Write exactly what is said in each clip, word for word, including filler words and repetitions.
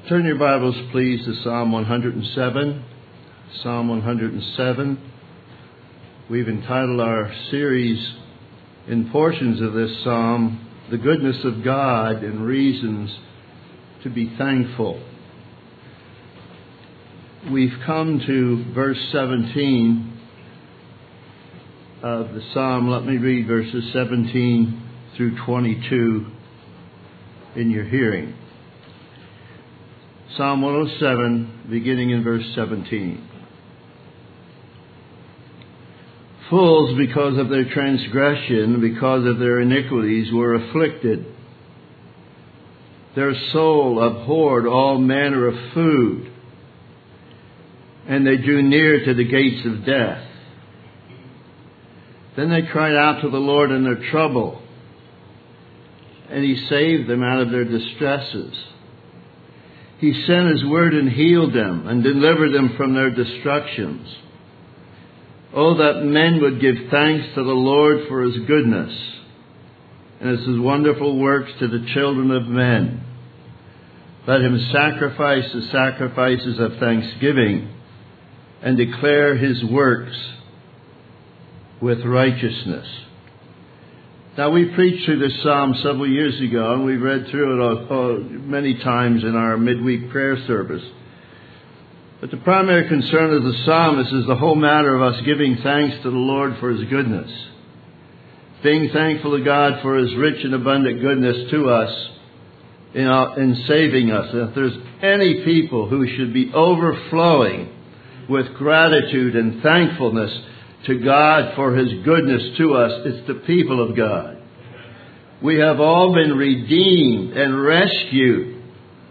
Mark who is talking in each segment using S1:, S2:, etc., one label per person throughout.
S1: Turn your Bibles, please, to Psalm one hundred seven. Psalm one hundred seven. We've entitled our series in portions of this psalm, The Goodness of God and Reasons to be Thankful. We've come to verse seventeen of the psalm. Let me read verses seventeen through twenty-two in your hearing. Psalm one oh seven, beginning in verse seventeen. Fools, because of their transgression, because of their iniquities, were afflicted. Their soul abhorred all manner of food, and they drew near to the gates of death. Then they cried out to the Lord in their trouble, and He saved them out of their distresses. He sent His word and healed them and delivered them from their destructions. Oh, that men would give thanks to the Lord for His goodness and His wonderful works to the children of men. Let him sacrifice the sacrifices of thanksgiving and declare His works with righteousness. Now, we preached through this psalm several years ago, and we read through it all, all, many times in our midweek prayer service. But the primary concern of the psalmist is the whole matter of us giving thanks to the Lord for His goodness. Being thankful to God for His rich and abundant goodness to us in, uh, in saving us. And if there's any people who should be overflowing with gratitude and thankfulness to God for His goodness to us, it's the people of God. We have all been redeemed and rescued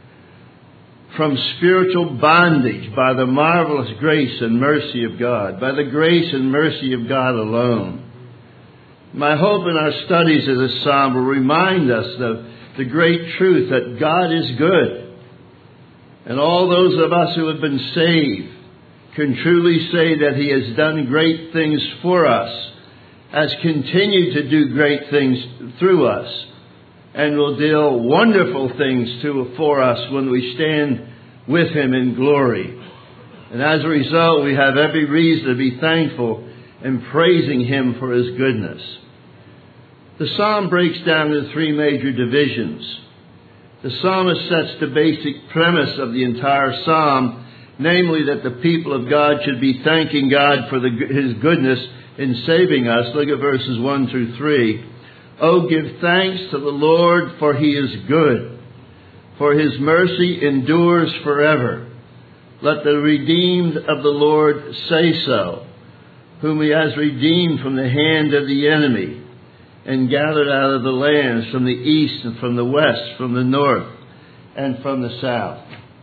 S1: from spiritual bondage by the marvelous grace and mercy of God, by the grace and mercy of God alone. My hope in our studies of this psalm will remind us of the great truth that God is good. And all those of us who have been saved can truly say that He has done great things for us, has continued to do great things through us, and will do wonderful things to, for us when we stand with Him in glory. And as a result, we have every reason to be thankful and praising Him for His goodness. The psalm breaks down into three major divisions. The psalmist sets the basic premise of the entire psalm, namely that the people of God should be thanking God for the, His goodness in saving us. Look at verses one through three. Oh, give thanks to the Lord, for He is good, for His mercy endures forever. Let the redeemed of the Lord say so, whom He has redeemed from the hand of the enemy, and gathered out of the lands from the east and from the west, from the north and from the south.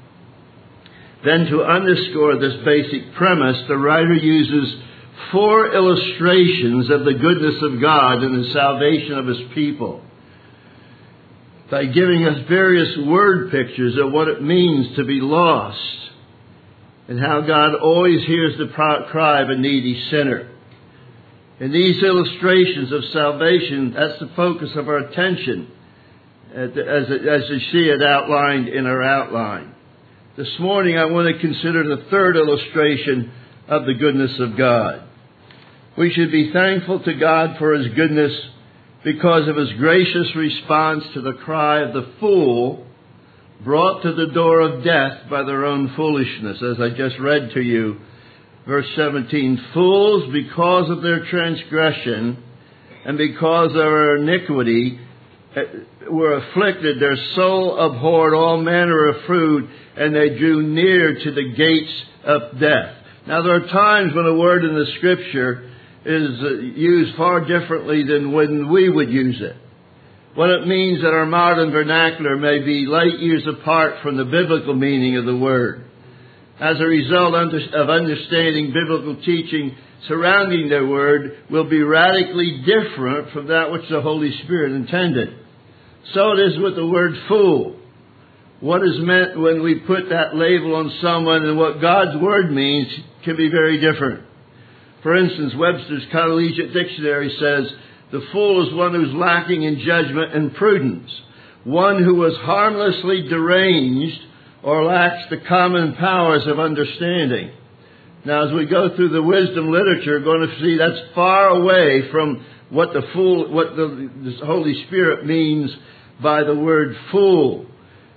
S1: Then, to underscore this basic premise, the writer uses four illustrations of the goodness of God and the salvation of His people, by giving us various word pictures of what it means to be lost and how God always hears the cry of a needy sinner. In these illustrations of salvation, that's the focus of our attention as, as you see it outlined in our outline. This morning I want to consider the third illustration of the goodness of God. We should be thankful to God for His goodness because of His gracious response to the cry of the fool brought to the door of death by their own foolishness. As I just read to you, verse seventeen, fools, because of their transgression and because of their iniquity, were afflicted. Their soul abhorred all manner of food, and they drew near to the gates of death. Now, there are times when a word in the Scripture is used far differently than when we would use it. What it means that our modern vernacular may be light years apart from the biblical meaning of the word. As a result of understanding biblical teaching surrounding the word will be radically different from that which the Holy Spirit intended. So it is with the word fool. What is meant when we put that label on someone and what God's word means can be very different. For instance, Webster's Collegiate Dictionary says, the fool is one who's lacking in judgment and prudence, one who is harmlessly deranged or lacks the common powers of understanding. Now, as we go through the wisdom literature, we're going to see that's far away from what the fool, what the, the Holy Spirit means by the word fool.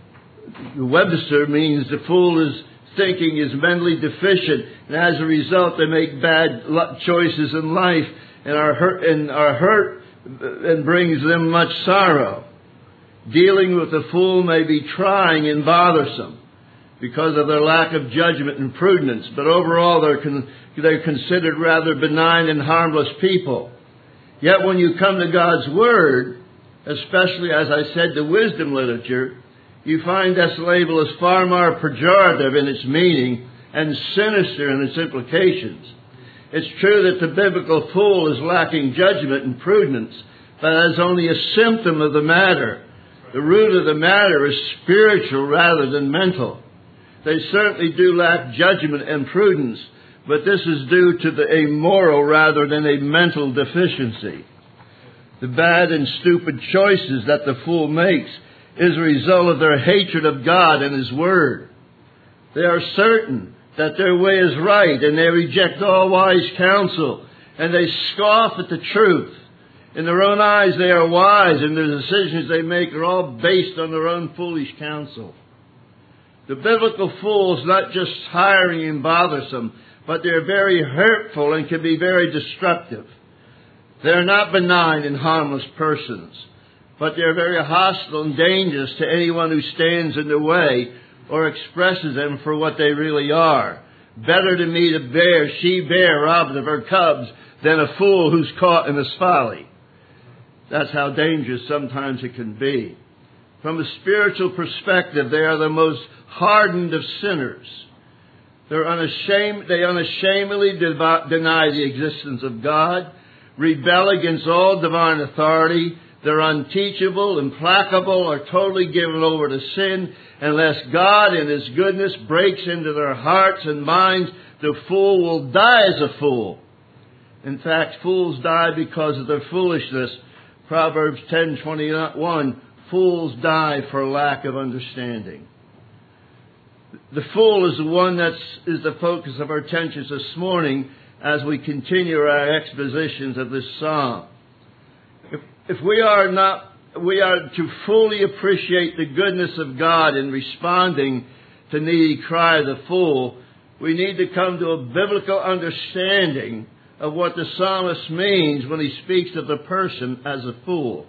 S1: The Webster means the fool is thinking is mentally deficient, and as a result, they make bad choices in life, and are hurt, and are hurt, and brings them much sorrow. Dealing with the fool may be trying and bothersome because of their lack of judgment and prudence, but overall they're, con- they're considered rather benign and harmless people. Yet when you come to God's Word, especially, as I said, the wisdom literature, you find this label is far more pejorative in its meaning and sinister in its implications. It's true that the biblical fool is lacking judgment and prudence, but that's only a symptom of the matter. The root of the matter is spiritual rather than mental. They certainly do lack judgment and prudence, but this is due to the, a moral rather than a mental deficiency. The bad and stupid choices that the fool makes is a result of their hatred of God and His Word. They are certain that their way is right, and they reject all wise counsel, and they scoff at the truth. In their own eyes they are wise, and the decisions they make are all based on their own foolish counsel. The biblical fool is not just tiring and bothersome, but they're very hurtful and can be very destructive. They're not benign and harmless persons, but they're very hostile and dangerous to anyone who stands in their way or expresses them for what they really are. Better to meet a bear, she-bear robbed of her cubs, than a fool who's caught in his folly. That's how dangerous sometimes it can be. From a spiritual perspective, they are the most hardened of sinners. They're unashamed, they unashamedly de- deny the existence of God, rebel against all divine authority. They're unteachable, implacable, or totally given over to sin. Unless God in His goodness breaks into their hearts and minds, the fool will die as a fool. In fact, fools die because of their foolishness. Proverbs ten twenty-one, fools die for lack of understanding. The fool is the one that is the focus of our attentions this morning as we continue our expositions of this psalm. If, if we are not, we are to fully appreciate the goodness of God in responding to needy cry of the fool, we need to come to a biblical understanding of what the psalmist means when he speaks of the person as a fool.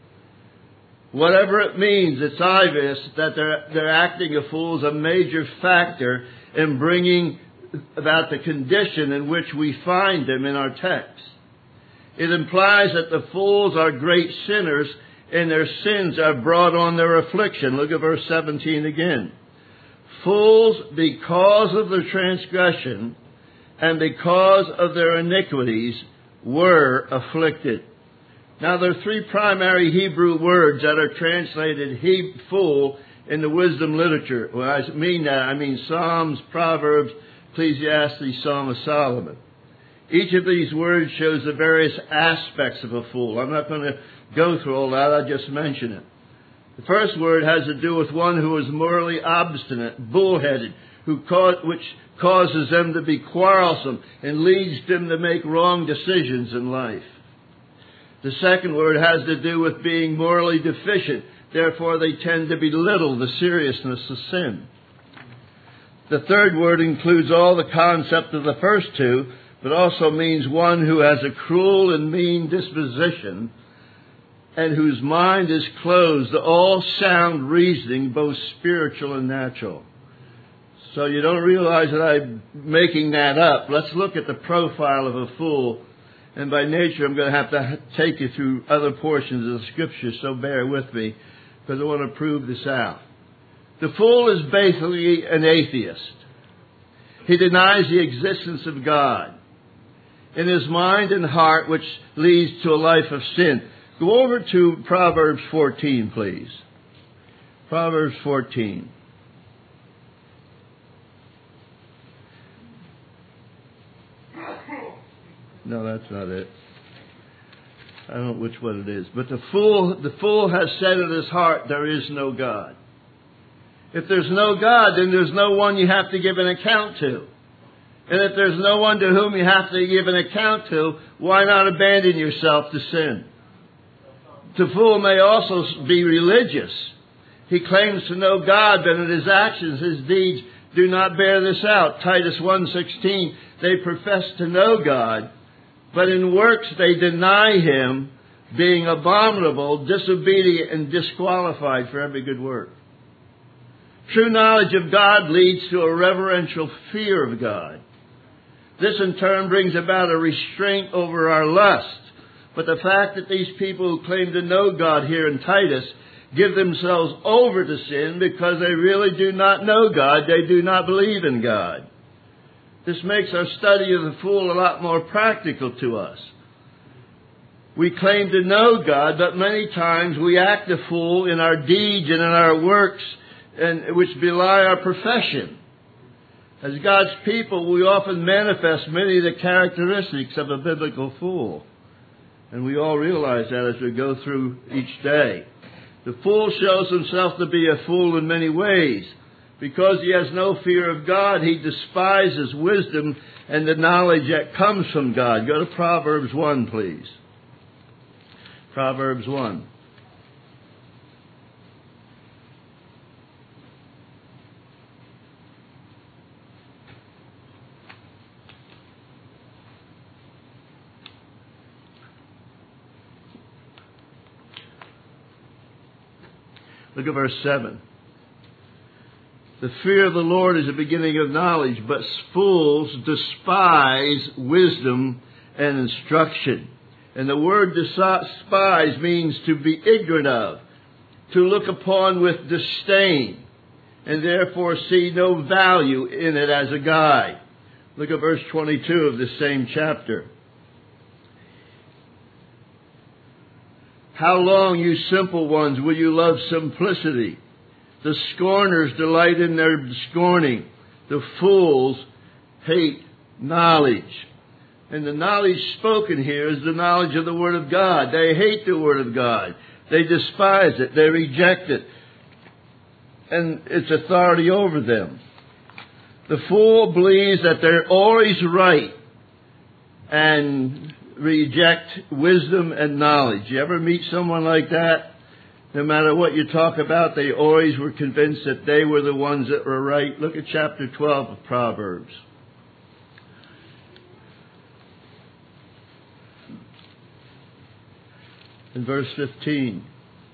S1: Whatever it means, it's obvious that their, their acting a fool is a major factor in bringing about the condition in which we find them in our text. It implies that the fools are great sinners and their sins are brought on their affliction. Look at verse seventeen again. Fools, because of their transgression and because of their iniquities, were afflicted. Now, there are three primary Hebrew words that are translated he, fool in the wisdom literature. When I mean that, I mean Psalms, Proverbs, Ecclesiastes, Psalm of Solomon. Each of these words shows the various aspects of a fool. I'm not going to go through all that. I'll just mention it. The first word has to do with one who is morally obstinate, bullheaded, who cause, which causes them to be quarrelsome and leads them to make wrong decisions in life. The second word has to do with being morally deficient. Therefore, they tend to belittle the seriousness of sin. The third word includes all the concept of the first two, but also means one who has a cruel and mean disposition and whose mind is closed to all sound reasoning, both spiritual and natural. So you don't realize that I'm making that up. Let's look at the profile of a fool. And by nature, I'm going to have to take you through other portions of the Scripture, so bear with me, because I want to prove this out. The fool is basically an atheist. He denies the existence of God in his mind and heart, which leads to a life of sin. Go over to Proverbs fourteen, please. Proverbs fourteen. No, that's not it. I don't know which one it is. But the fool, the fool has said in his heart, there is no God. If there's no God, then there's no one you have to give an account to. And if there's no one to whom you have to give an account to, why not abandon yourself to sin? The fool may also be religious. He claims to know God, but in his actions, his deeds do not bear this out. Titus one sixteen, they profess to know God, but in works they deny Him, being abominable, disobedient, and disqualified for every good work. True knowledge of God leads to a reverential fear of God. This in turn brings about a restraint over our lust. But the fact that these people who claim to know God here in Titus give themselves over to sin because they really do not know God, they do not believe in God. This makes our study of the fool a lot more practical to us. We claim to know God, but many times we act a fool in our deeds and in our works, and which belie our profession. As God's people, we often manifest many of the characteristics of a biblical fool. And we all realize that as we go through each day. The fool shows himself to be a fool in many ways. Because he has no fear of God, he despises wisdom and the knowledge that comes from God. Go to Proverbs one, please. Proverbs one. Look at verse seven. The fear of the Lord is the beginning of knowledge, but fools despise wisdom and instruction. And the word despise means to be ignorant of, to look upon with disdain, and therefore see no value in it as a guide. Look at verse twenty-two of this same chapter. How long, you simple ones, will you love simplicity? The scorners delight in their scorning. The fools hate knowledge. And the knowledge spoken here is the knowledge of the Word of God. They hate the Word of God. They despise it. They reject it. And its authority over them. The fool believes that they're always right and reject wisdom and knowledge. You ever meet someone like that? No matter what you talk about, they always were convinced that they were the ones that were right. Look at chapter twelve of Proverbs. In verse fifteen.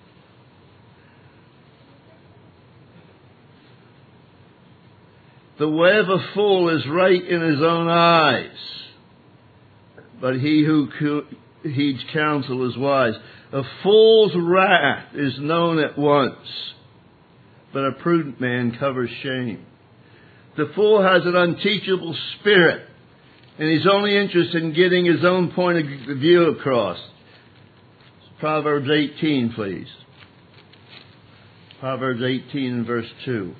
S1: The way of a fool is right in his own eyes, but he who heeds counsel is wise. A fool's wrath is known at once, but a prudent man covers shame. The fool has an unteachable spirit, and he's only interested in getting his own point of view across. Proverbs eighteen, please. Proverbs eighteen and verse two.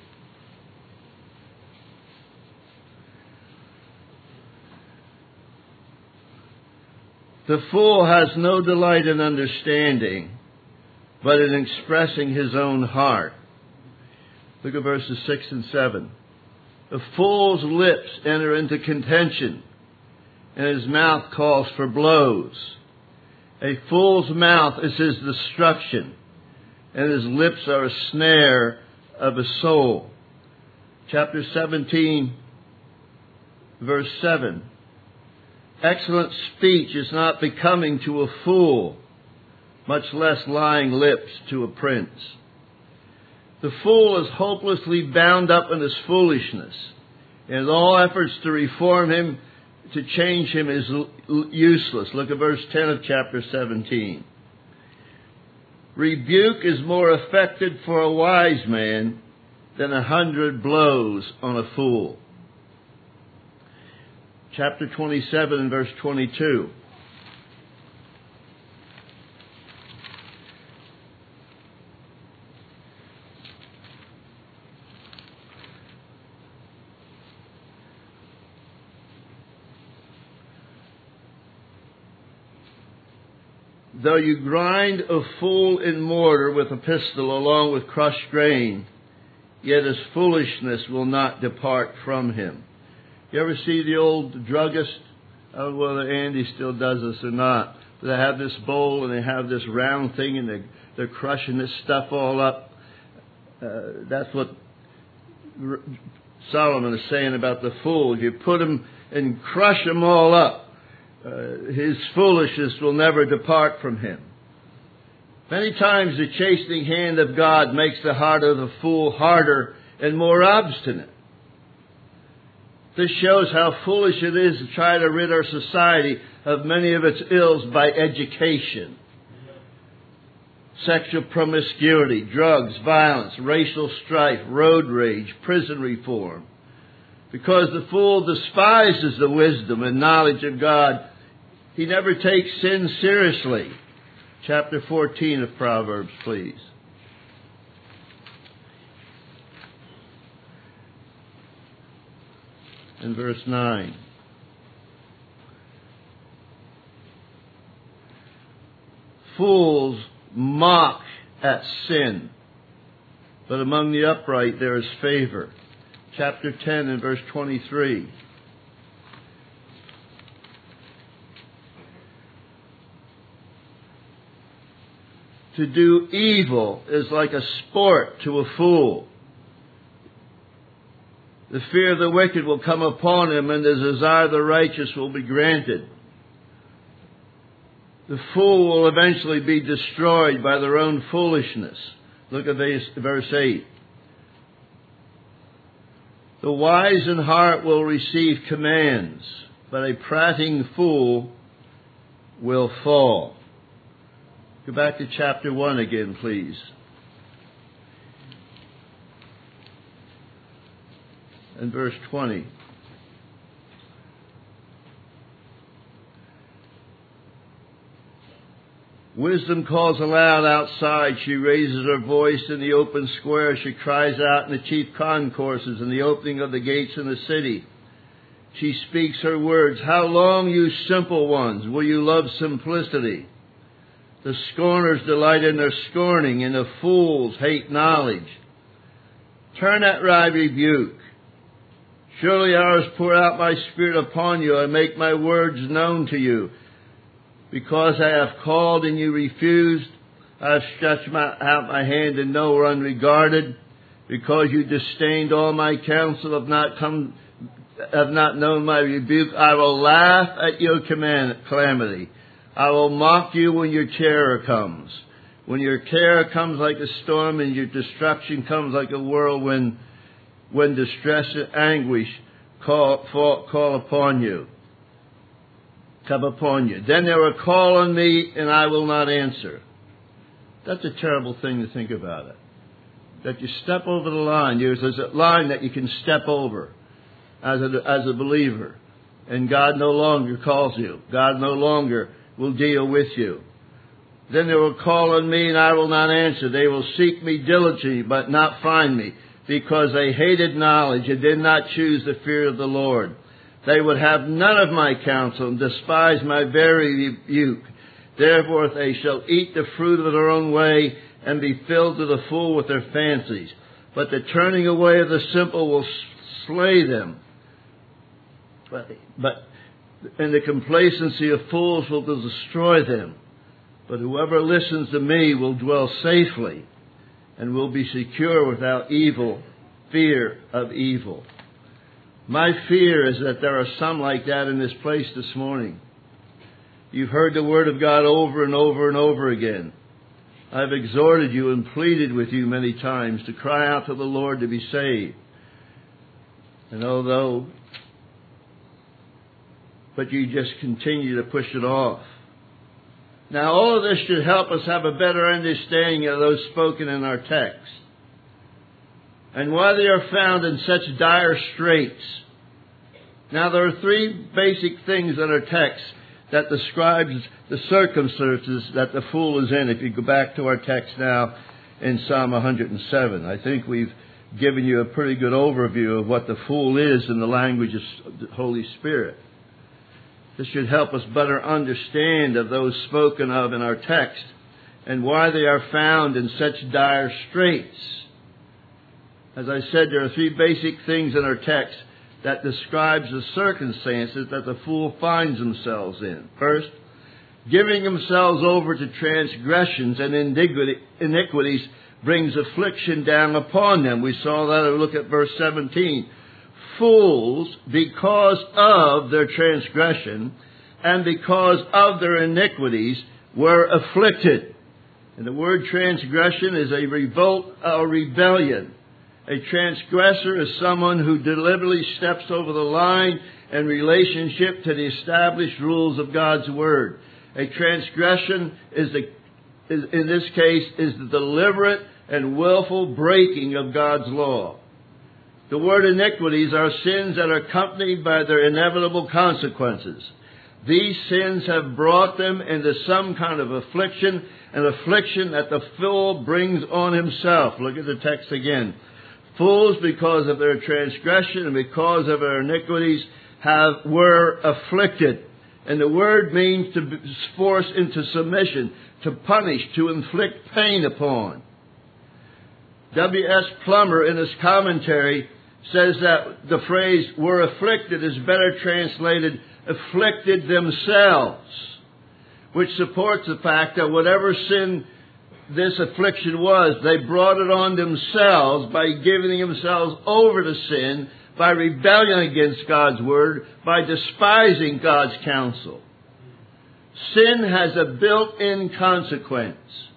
S1: The fool has no delight in understanding, but in expressing his own heart. Look at verses six and seven. The fool's lips enter into contention, and his mouth calls for blows. A fool's mouth is his destruction, and his lips are a snare of his soul. Chapter seventeen, verse seven. Excellent speech is not becoming to a fool, much less lying lips to a prince. The fool is hopelessly bound up in his foolishness, and all efforts to reform him, to change him, is useless. Look at verse ten of chapter seventeen. Rebuke is more effective for a wise man than a hundred blows on a fool. Chapter twenty-seven and verse twenty-two. Though you grind a fool in mortar with a pistol along with crushed grain, yet his foolishness will not depart from him. You ever see the old druggist? I don't know whether Andy still does this or not. But they have this bowl and they have this round thing and they're, they're crushing this stuff all up. Uh, that's what Solomon is saying about the fool. You put him and crush him all up. Uh, his foolishness will never depart from him. Many times the chastening hand of God makes the heart of the fool harder and more obstinate. This shows how foolish it is to try to rid our society of many of its ills by education. Sexual promiscuity, drugs, violence, racial strife, road rage, prison reform. Because the fool despises the wisdom and knowledge of God, he never takes sin seriously. Chapter fourteen of Proverbs, please. In verse nine. Fools mock at sin, but among the upright there is favor. Chapter ten and verse twenty-three. To do evil is like a sport to a fool. The fear of the wicked will come upon him, and the desire of the righteous will be granted. The fool will eventually be destroyed by their own foolishness. Look at verse eight. The wise in heart will receive commands, but a prating fool will fall. Go back to chapter one again, please. And verse twenty. Wisdom calls aloud outside. She raises her voice in the open square. She cries out in the chief concourses, in the opening of the gates in the city. She speaks her words. How long, you simple ones, will you love simplicity? The scorners delight in their scorning, and the fools hate knowledge. Turn at my rebuke. Surely I will pour out my spirit upon you, and make my words known to you. Because I have called and you refused, I have stretched my, out my hand and no were unregarded. Because you disdained all my counsel, have not come, have not known my rebuke, I will laugh at your command, calamity. I will mock you when your terror comes. When your terror comes like a storm and your destruction comes like a whirlwind, when distress and anguish call, fall, call upon you, come upon you. Then they will call on me and I will not answer. That's a terrible thing to think about it. That you step over the line. There's a line that you can step over as a, as a believer. And God no longer calls you. God no longer will deal with you. Then they will call on me and I will not answer. They will seek me diligently but not find me, because they hated knowledge and did not choose the fear of the Lord. They would have none of my counsel and despise my very rebuke. Therefore they shall eat the fruit of their own way and be filled to the full with their fancies. But the turning away of the simple will slay them. But, but and the complacency of fools will destroy them. But whoever listens to me will dwell safely and will be secure without evil, fear of evil. My fear is that there are some like that in this place this morning. You've heard the word of God over and over and over again. I've exhorted you and pleaded with you many times to cry out to the Lord to be saved. And although, but you just continue to push it off. Now all of this should help us have a better understanding of those spoken in our text, and why they are found in such dire straits. Now there are three basic things in our text that describes the circumstances that the fool is in. If you go back to our text now in Psalm one hundred seven, I think we've given you a pretty good overview of what the fool is in the language of the Holy Spirit. This should help us better understand of those spoken of in our text and why they are found in such dire straits. As I said, there are three basic things in our text that describes the circumstances that the fool finds themselves in. First, giving themselves over to transgressions and iniquities brings affliction down upon them. We saw that. Look at verse seventeen. Fools, because of their transgression and because of their iniquities, were afflicted. And the word transgression is a revolt or rebellion. A transgressor is someone who deliberately steps over the line in relationship to the established rules of God's Word. A transgression is, the, is in this case, is the deliberate and willful breaking of God's law. The word iniquities are sins that are accompanied by their inevitable consequences. These sins have brought them into some kind of affliction, an affliction that the fool brings on himself. Look at the text again. Fools, because of their transgression and because of their iniquities, have were afflicted. And the word means to force into submission, to punish, to inflict pain upon. W S Plummer, in his commentary, says that the phrase "were afflicted" is better translated "afflicted themselves," which supports the fact that whatever sin this affliction was, they brought it on themselves by giving themselves over to sin, by rebelling against God's Word, by despising God's counsel. Sin has a built-in consequence.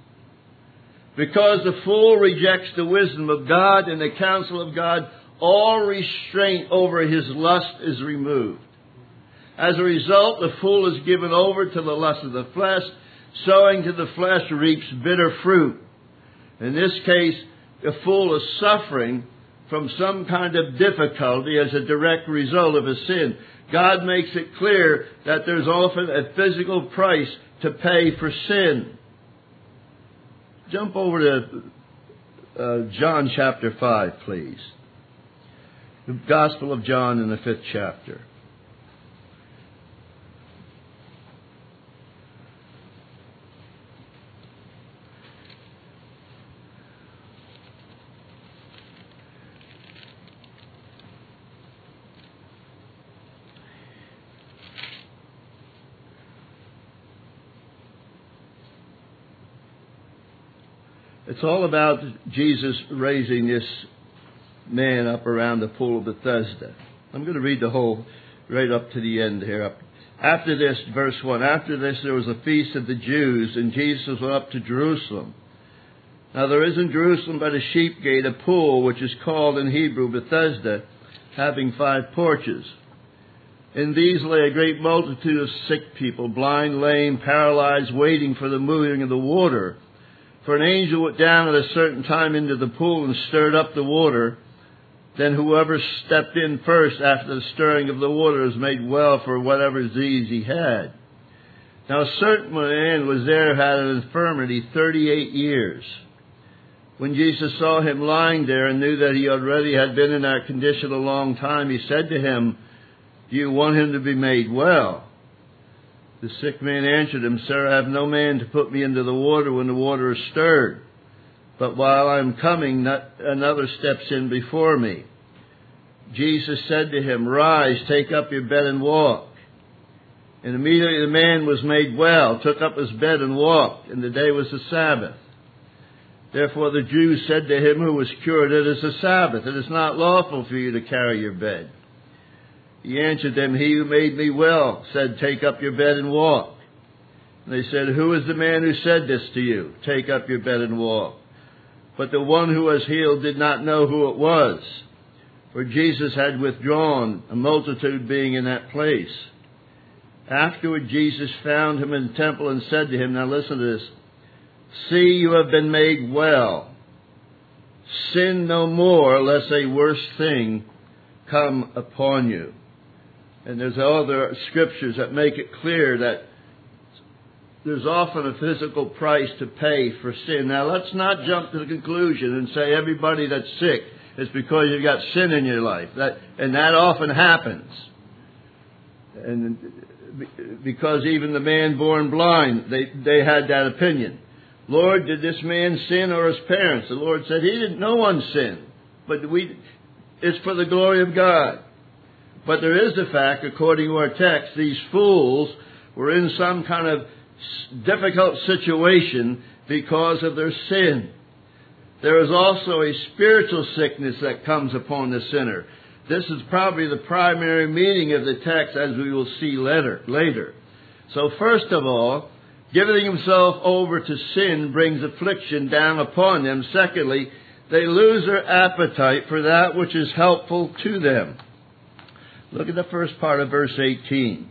S1: Because the fool rejects the wisdom of God and the counsel of God, all restraint over his lust is removed. As a result, the fool is given over to the lust of the flesh. Sowing to the flesh reaps bitter fruit. In this case, the fool is suffering from some kind of difficulty as a direct result of his sin. God makes it clear that there's often a physical price to pay for sin. Jump over to uh, John chapter five, please. The Gospel of John in the fifth chapter. It's all about Jesus raising this man up around the pool of Bethesda. I'm going to read the whole, right up to the end here. After this, verse one, after this there was a feast of the Jews, and Jesus went up to Jerusalem. Now there is in Jerusalem by the sheep gate a pool, which is called in Hebrew Bethesda, having five porches. In these lay a great multitude of sick people, blind, lame, paralyzed, waiting for the moving of the water. For an angel went down at a certain time into the pool and stirred up the water. Then whoever stepped in first after the stirring of the water was made well for whatever disease he had. Now a certain man was there who had an infirmity thirty-eight years. When Jesus saw him lying there and knew that he already had been in that condition a long time, he said to him, "Do you want him to be made well?" The sick man answered him, "Sir, I have no man to put me into the water when the water is stirred. But while I am coming, another steps in before me." Jesus said to him, "Rise, take up your bed and walk." And immediately the man was made well, took up his bed and walked, and the day was the Sabbath. Therefore the Jews said to him who was cured, "It is the Sabbath. It is not lawful for you to carry your bed." He answered them, "He who made me well said, 'Take up your bed and walk.'" And they said, "Who is the man who said this to you? 'Take up your bed and walk'?" But the one who was healed did not know who it was, for Jesus had withdrawn, a multitude being in that place. Afterward Jesus found him in the temple and said to him, now listen to this, "See, you have been made well. Sin no more, lest a worse thing come upon you." And there's other scriptures that make it clear that there's often a physical price to pay for sin. Now, let's not jump to the conclusion and say everybody that's sick is because you've got sin in your life. That, and that often happens. And because even the man born blind, they, they had that opinion. Lord, did this man sin or his parents? The Lord said, he didn't, no one sinned. but we, it's for the glory of God. But there is the fact, according to our text, these fools were in some kind of difficult situation because of their sin. There is also a spiritual sickness that comes upon the sinner. This is probably the primary meaning of the text, as we will see later. later. So first of all, giving himself over to sin brings affliction down upon them. Secondly, they lose their appetite for that which is helpful to them. Look at the first part of verse eighteen.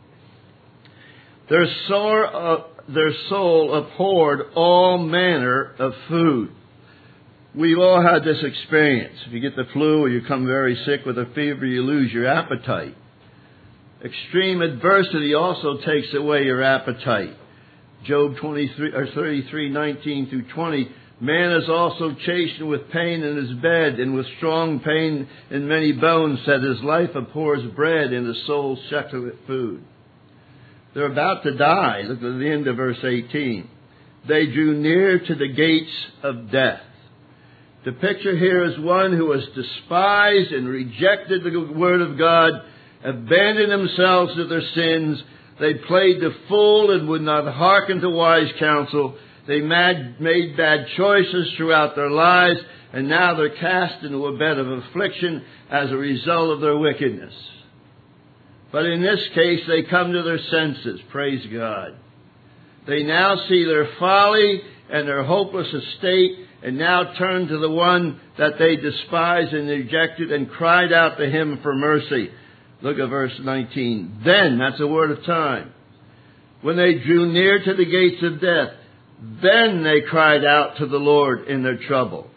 S1: Their soul, uh, their soul abhorred all manner of food. We've all had this experience. If you get the flu or you come very sick with a fever, you lose your appetite. Extreme adversity also takes away your appetite. Job twenty-three or thirty-three, nineteen through twenty. Man is also chastened with pain in his bed, and with strong pain in many bones, that his life abhors bread, and his soul sucketh food. They're about to die. Look at the end of verse eighteen. They drew near to the gates of death. The picture here is one who has despised and rejected the word of God, abandoned themselves to their sins. They played the fool and would not hearken to wise counsel. They mad, made bad choices throughout their lives, and now they're cast into a bed of affliction as a result of their wickedness. But in this case, they come to their senses. Praise God. They now see their folly and their hopeless estate, and now turn to the one that they despised and rejected, and cried out to him for mercy. Look at verse nineteen. Then, that's a word of time. When they drew near to the gates of death, then they cried out to the Lord in their trouble.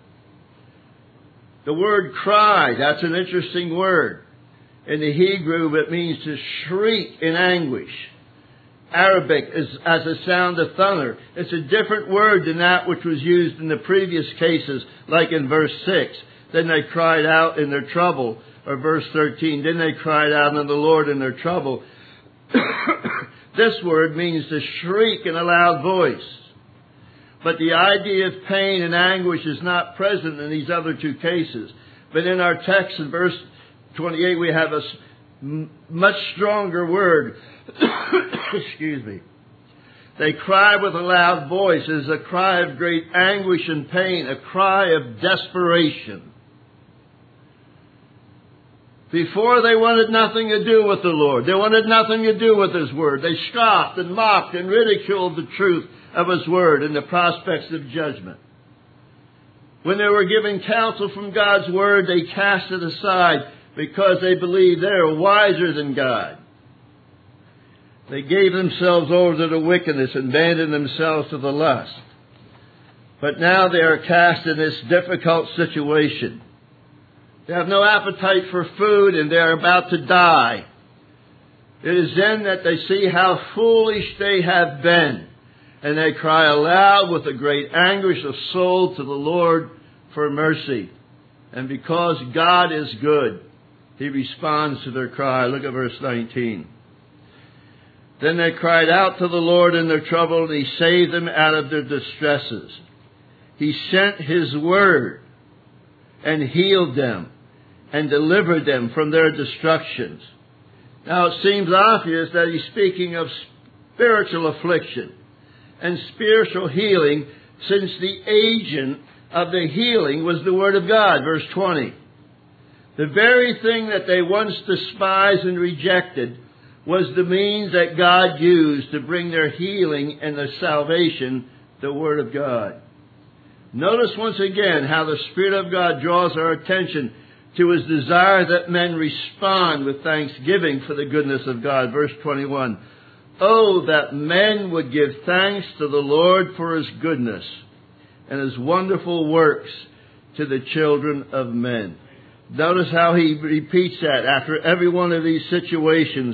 S1: The word cry, that's an interesting word. In the Hebrew, it means to shriek in anguish. Arabic is as a sound of thunder. It's a different word than that which was used in the previous cases, like in verse six. Then they cried out in their trouble. Or verse thirteen, then they cried out unto the Lord in their trouble. This word means to shriek in a loud voice. But the idea of pain and anguish is not present in these other two cases. But in our text in verse twenty-eight, we have a much stronger word. Excuse me. They cry with a loud voice. It is a cry of great anguish and pain, a cry of desperation. Before, they wanted nothing to do with the Lord. They wanted nothing to do with His Word. They scoffed and mocked and ridiculed the truth of His Word and the prospects of judgment. When they were given counsel from God's Word, they cast it aside because they believed they were wiser than God. They gave themselves over to the wickedness and abandoned themselves to the lust. But now they are cast in this difficult situation. They have no appetite for food, and they are about to die. It is then that they see how foolish they have been, and they cry aloud with a great anguish of soul to the Lord for mercy. And because God is good, He responds to their cry. Look at verse nineteen. Then they cried out to the Lord in their trouble, and He saved them out of their distresses. He sent His word and healed them and delivered them from their destructions. Now it seems obvious that He's speaking of spiritual affliction and spiritual healing, since the agent of the healing was the Word of God. Verse twenty. The very thing that they once despised and rejected was the means that God used to bring their healing and their salvation, the Word of God. Notice once again how the Spirit of God draws our attention to His desire that men respond with thanksgiving for the goodness of God. Verse twenty-one. Oh, that men would give thanks to the Lord for His goodness and His wonderful works to the children of men. Notice how He repeats that after every one of these situations.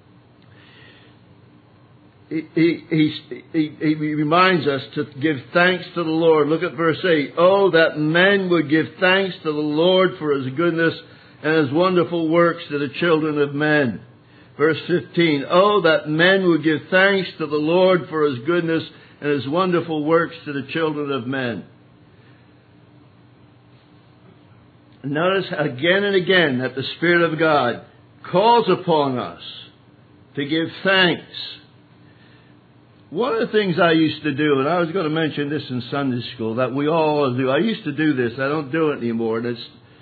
S1: He, he, he, he, he reminds us to give thanks to the Lord. Look at verse eight. Oh, that men would give thanks to the Lord for His goodness and His wonderful works to the children of men. Verse fifteen. Oh, that men would give thanks to the Lord for His goodness and His wonderful works to the children of men. Notice again and again that the Spirit of God calls upon us to give thanks. One of the things I used to do, and I was going to mention this in Sunday school, that we all do. I used to do this. I don't do it anymore. And it's,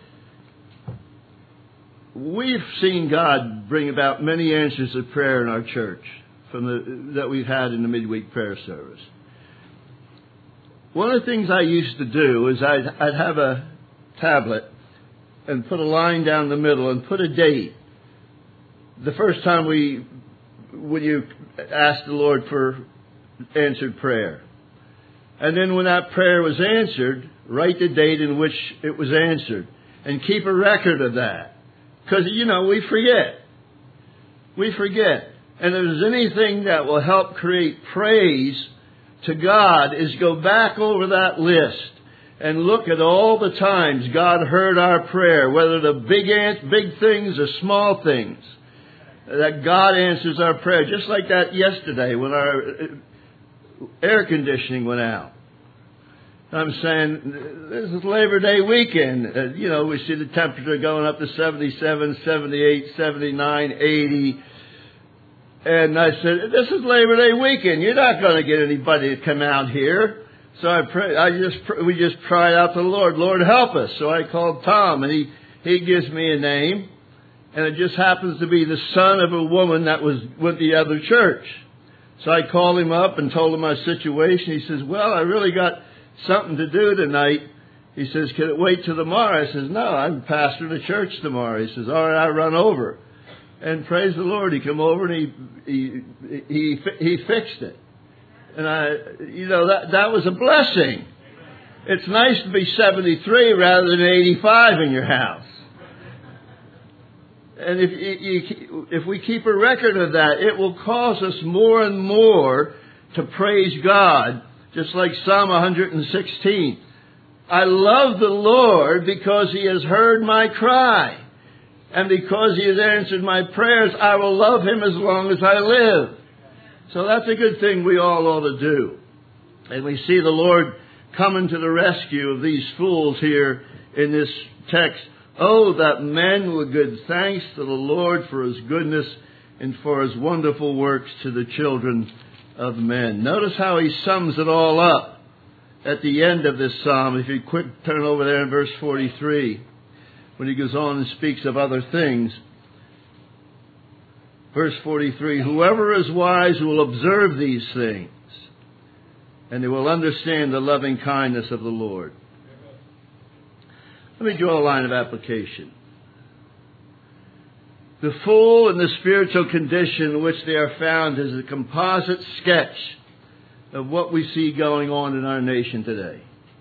S1: we've seen God bring about many answers of prayer in our church from the, that we've had in the midweek prayer service. One of the things I used to do is I'd, I'd have a tablet and put a line down the middle and put a date. The first time we, when you asked the Lord for answered prayer. And then when that prayer was answered, write the date in which it was answered. And keep a record of that. Because, you know, we forget. We forget. And if there's anything that will help create praise to God is go back over that list and look at all the times God heard our prayer, whether the big ant, big things or small things, that God answers our prayer. Just like that yesterday when our air conditioning went out. I'm saying, this is Labor Day weekend. Uh, you know, we see the temperature going up to seventy-seven, seventy-eight, seventy-nine, eighty. And I said, this is Labor Day weekend. You're not going to get anybody to come out here. So I pray, I just, we just cried out to the Lord, Lord, help us. So I called Tom, and he, he gives me a name. And it just happens to be the son of a woman that was with the other church. So I called him up and told him my situation. He says, well, I really got something to do tonight. He says, can it wait till tomorrow? I says, no, I'm pastor of the church tomorrow. He says, all right, I run over. And praise the Lord, he come over and he he he he fixed it. And I, you know, that that was a blessing. It's nice to be seventy-three rather than eighty-five in your house. And if you, if we keep a record of that, it will cause us more and more to praise God, just like Psalm one sixteen. I love the Lord because He has heard my cry. And because He has answered my prayers, I will love Him as long as I live. So that's a good thing we all ought to do. And we see the Lord coming to the rescue of these fools here in this text. Oh, that men would give thanks to the Lord for His goodness and for His wonderful works to the children of men. Notice how he sums it all up at the end of this psalm. If you quick turn over there in verse forty-three. When he goes on and speaks of other things. Verse forty-three, whoever is wise will observe these things, and they will understand the loving kindness of the Lord. Let me draw a line of application. The fool and the spiritual condition in which they are found is a composite sketch of what we see going on in our nation today.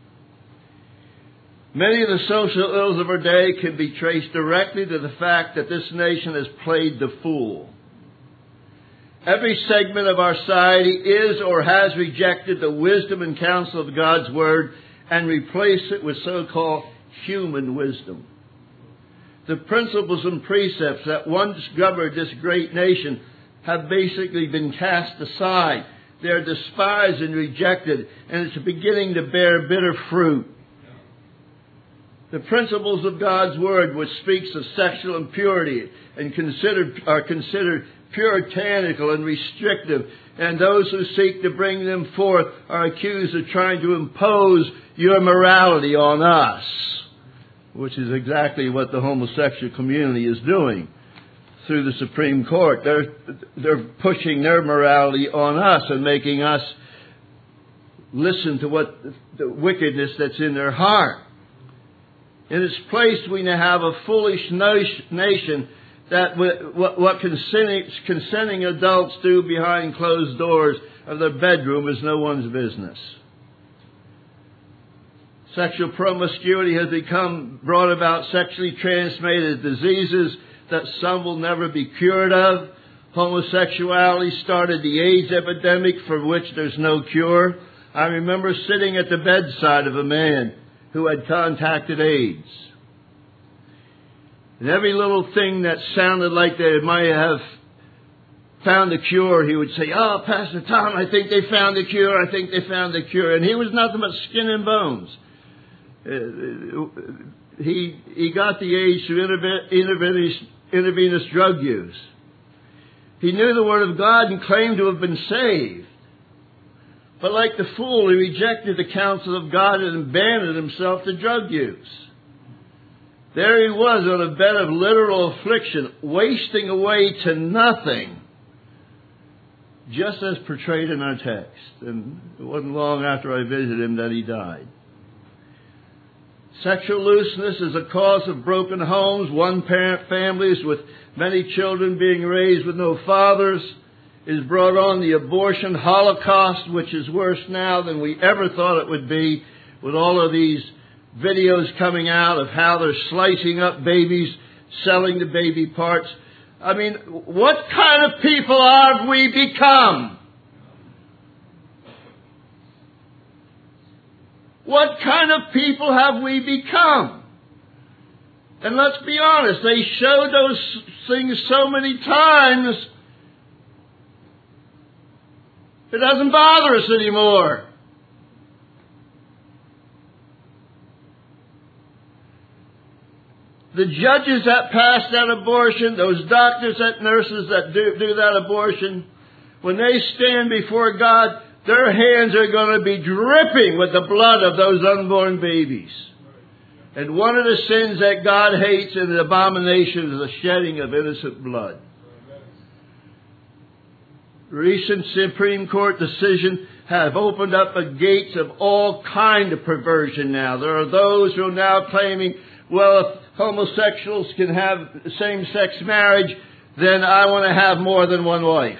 S1: Many of the social ills of our day can be traced directly to the fact that this nation has played the fool. Every segment of our society is or has rejected the wisdom and counsel of God's Word and replaced it with so-called human wisdom. The principles and precepts that once governed this great nation have basically been cast aside. They are despised and rejected, and it's beginning to bear bitter fruit. The principles of God's Word, which speaks of sexual impurity and considered, are considered puritanical and restrictive, and those who seek to bring them forth are accused of trying to impose your morality on us, which is exactly what the homosexual community is doing through the Supreme Court. They're, they're pushing their morality on us and making us listen to what the wickedness that's in their heart. In its place, we now have a foolish nation that what, what consenting, consenting adults do behind closed doors of their bedroom is no one's business. Sexual promiscuity has become brought about sexually transmitted diseases that some will never be cured of. Homosexuality started the AIDS epidemic for which there's no cure. I remember sitting at the bedside of a man who had contacted AIDS. And every little thing that sounded like they might have found a cure, he would say, oh, Pastor Tom, I think they found a cure. I think they found a cure. And he was nothing but skin and bones. he, he got the age through intravenous, intravenous drug use. He knew the Word of God and claimed to have been saved. But like the fool, he rejected the counsel of God and abandoned himself to drug use. There he was on a bed of literal affliction, wasting away to nothing, just as portrayed in our text. And it wasn't long after I visited him that he died. Sexual looseness is a cause of broken homes, one-parent families with many children being raised with no fathers. Is brought on the abortion holocaust, which is worse now than we ever thought it would be, with all of these videos coming out of how they're slicing up babies, selling the baby parts. I mean, what kind of people have we become? What kind of people have we become? And let's be honest, they showed those things so many times, it doesn't bother us anymore. The judges that pass that abortion, those doctors, that nurses that do, do that abortion, when they stand before God, their hands are going to be dripping with the blood of those unborn babies. And one of the sins that God hates and the abomination is the shedding of innocent blood. Recent Supreme Court decisions have opened up the gates of all kind of perversion now. There are those who are now claiming, well, if homosexuals can have same-sex marriage, then I want to have more than one wife.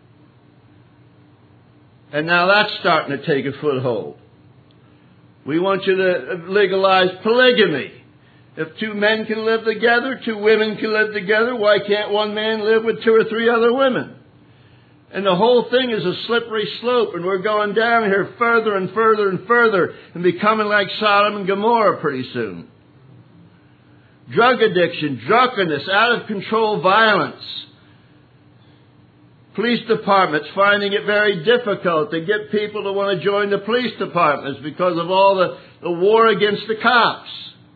S1: And now that's starting to take a foothold. We want you to legalize polygamy. If two men can live together, two women can live together, why can't one man live with two or three other women? And the whole thing is a slippery slope, and we're going down here further and further and further and becoming like Sodom and Gomorrah pretty soon. Drug addiction, drunkenness, out of control violence. Police departments finding it very difficult to get people to want to join the police departments because of all the, the war against the cops.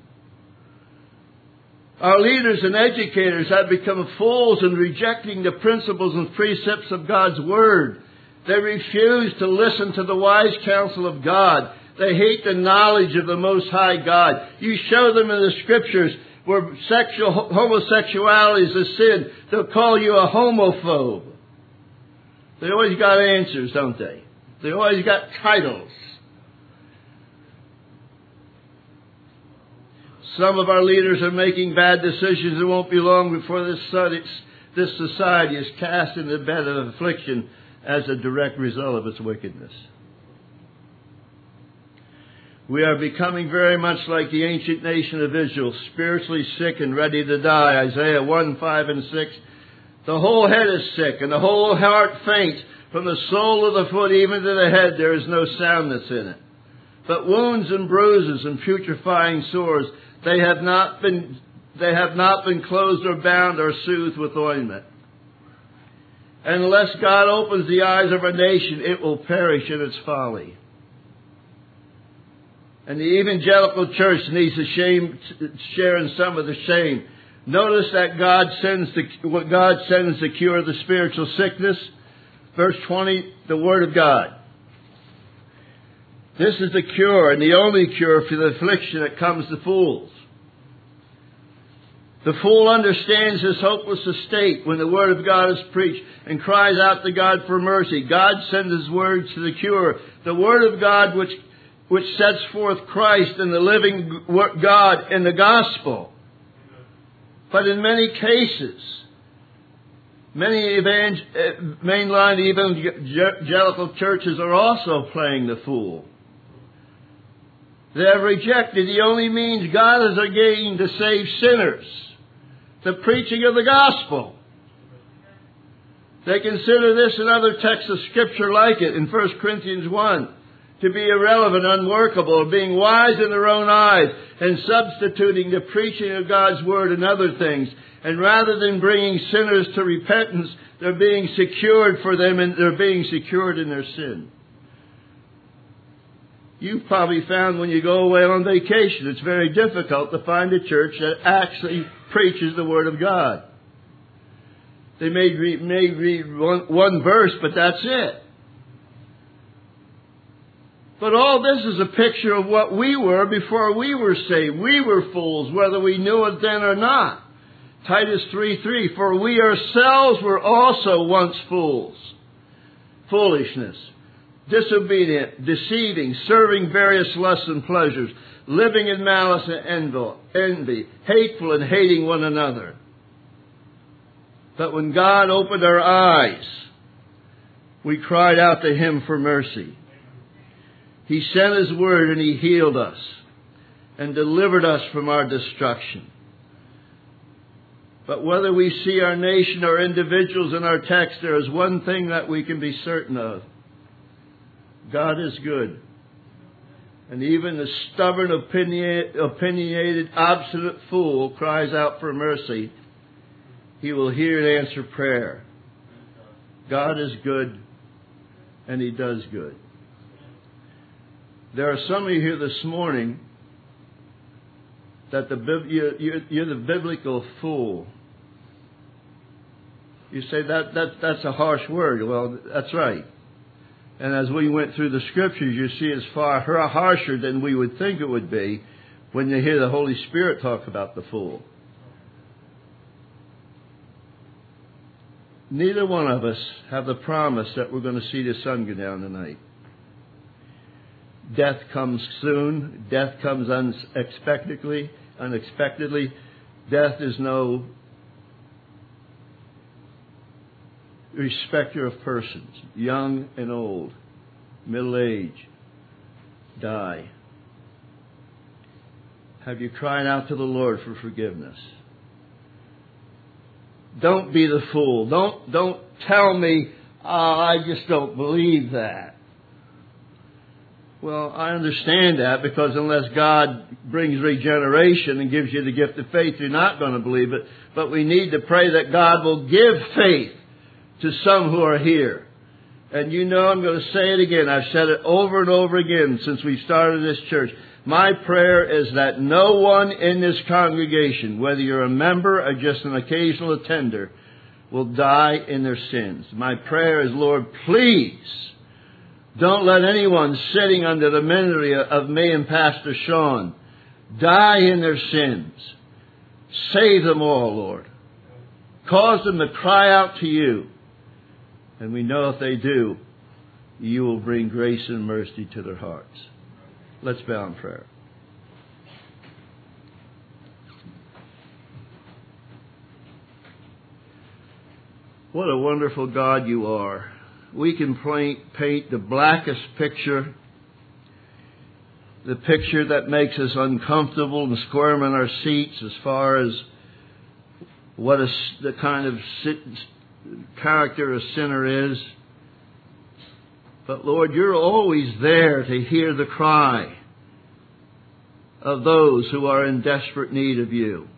S1: Our leaders and educators have become fools in rejecting the principles and precepts of God's Word. They refuse to listen to the wise counsel of God. They hate the knowledge of the Most High God. You show them in the Scriptures where sexual homosexuality is a sin, they'll call you a homophobe. They always got answers, don't they? They always got titles. Some of our leaders are making bad decisions. It won't be long before this, this society is cast in the bed of affliction as a direct result of its wickedness. We are becoming very much like the ancient nation of Israel, spiritually sick and ready to die. Isaiah one, five, and six. The whole head is sick, and the whole heart faints. From the sole of the foot even to the head, there is no soundness in it. But wounds and bruises and putrefying sores, they have not been, they have not been closed or bound or soothed with ointment. And unless God opens the eyes of a nation, it will perish in its folly. And the evangelical church needs to shame, share in some of the shame. Notice that God sends the, what God sends to cure the spiritual sickness. Verse twenty, the Word of God. This is the cure and the only cure for the affliction that comes to fools. The fool understands his hopeless estate when the Word of God is preached and cries out to God for mercy. God sends His Word to the cure. The Word of God which, which sets forth Christ and the living God in the gospel. But in many cases, many evangel- mainline evangelical churches are also playing the fool. They have rejected the only means God has ordained to save sinners, the preaching of the gospel. They consider this and other texts of Scripture like it in First Corinthians one to be irrelevant, unworkable, being wise in their own eyes, and substituting the preaching of God's Word and other things. And rather than bringing sinners to repentance, they're being secured for them, and they're being secured in their sin. You've probably found when you go away on vacation, it's very difficult to find a church that actually preaches the Word of God. They may read, may read one, one verse, but that's it. But all this is a picture of what we were before we were saved. We were fools, whether we knew it then or not. Titus three three, for we ourselves were also once fools. Foolishness. Disobedient, deceiving, serving various lusts and pleasures, living in malice and envy, hateful and hating one another. But when God opened our eyes, we cried out to Him for mercy. He sent His word and He healed us and delivered us from our destruction. But whether we see our nation or individuals in our text, there is one thing that we can be certain of. God is good. And even the stubborn, opinionated, obstinate fool cries out for mercy. He will hear and answer prayer. God is good, and He does good. There are some of you here this morning that the you're, you're the biblical fool. You say that, that that's a harsh word. Well, that's right. And as we went through the Scriptures, you see it's far harsher than we would think it would be when you hear the Holy Spirit talk about the fool. Neither one of us have the promise that we're going to see the sun go down tonight. Death comes soon. Death comes unexpectedly. Unexpectedly. Death is no respecter of persons. Young and old, middle age, die. Have you cried out to the Lord for forgiveness? Don't be the fool. Don't don't tell me, oh, I just don't believe that. Well, I understand that, because unless God brings regeneration and gives you the gift of faith, you're not going to believe it. But we need to pray that God will give faith to some who are here. And you know, I'm going to say it again. I've said it over and over again since we started this church. My prayer is that no one in this congregation, whether you're a member or just an occasional attender, will die in their sins. My prayer is, Lord, please don't let anyone sitting under the ministry of me and Pastor Sean die in their sins. Save them all, Lord. Cause them to cry out to you. And we know if they do, you will bring grace and mercy to their hearts. Let's bow in prayer. What a wonderful God you are. We can paint, paint the blackest picture, the picture that makes us uncomfortable and squirm in our seats as far as what a, the kind of character a sinner is. But Lord, you're always there to hear the cry of those who are in desperate need of you.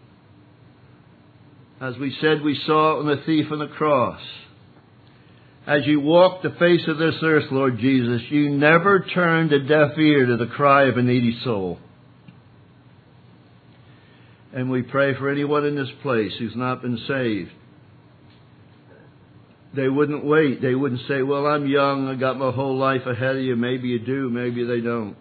S1: As we said, we saw it in the thief on the cross. As you walked the face of this earth, Lord Jesus, you never turned a deaf ear to the cry of a needy soul. And we pray for anyone in this place who's not been saved. They wouldn't wait. They wouldn't say, well, I'm young. I got my whole life ahead of you. Maybe you do. Maybe they don't.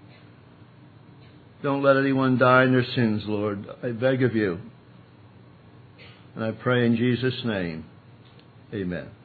S1: Don't let anyone die in their sins, Lord. I beg of you. And I pray in Jesus' name. Amen.